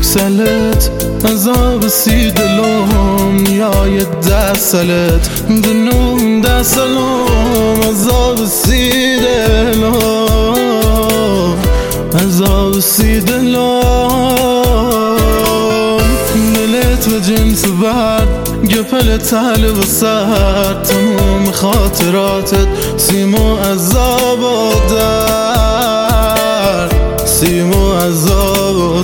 سلت عذاب سی دلم نیای ده سلت دنوم ده سلم عذاب سی دلم عذاب سی دلم دلت و جنس بعد گپل تل و سر تمام خاطراتت سیمو عذاب و درد سیمو عذاب و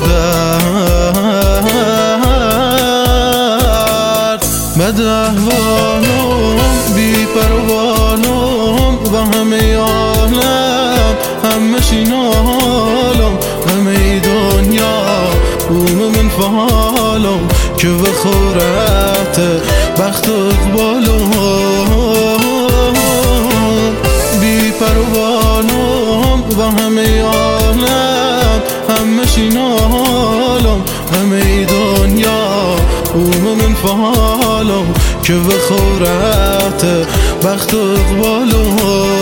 درد بد احوالم بی پروانم و همه عالم همه شینالم همه دنیا من فعالم که بخورت بخت و اقبالم بی پروانم و همه عالم همه شینالم همه دنیا من فعالم که بخورت بخت و اقبالم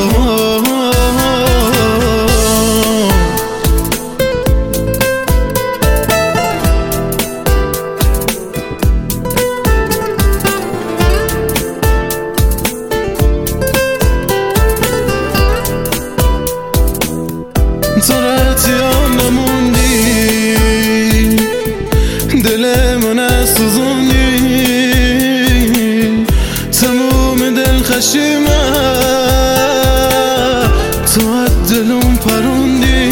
تو رتیان نموندی دل من سوزوندی تموم دل خشیمه تو از دلم پروندی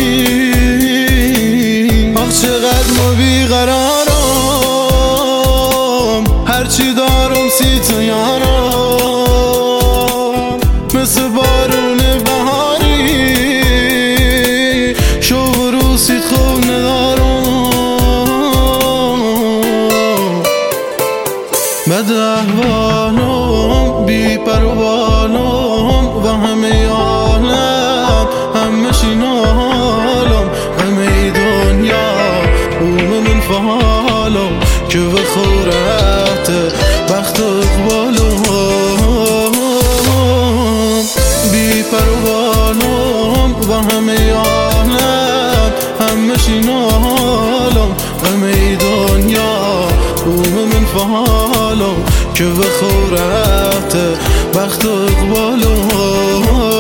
آخ چقدر ما بیقرارم هرچی دارم سی تو یارم مثل بارون بهاری شو روسید خوب ندارم بد احوالم بی پروانم و همه عالم همه شینالم همه دنیا من فعالم که بخورت بخت و اقبالم بی پروانم و همه عالم همه شینالم همه دنیا من فعالم که بخورت بخت و اقبالم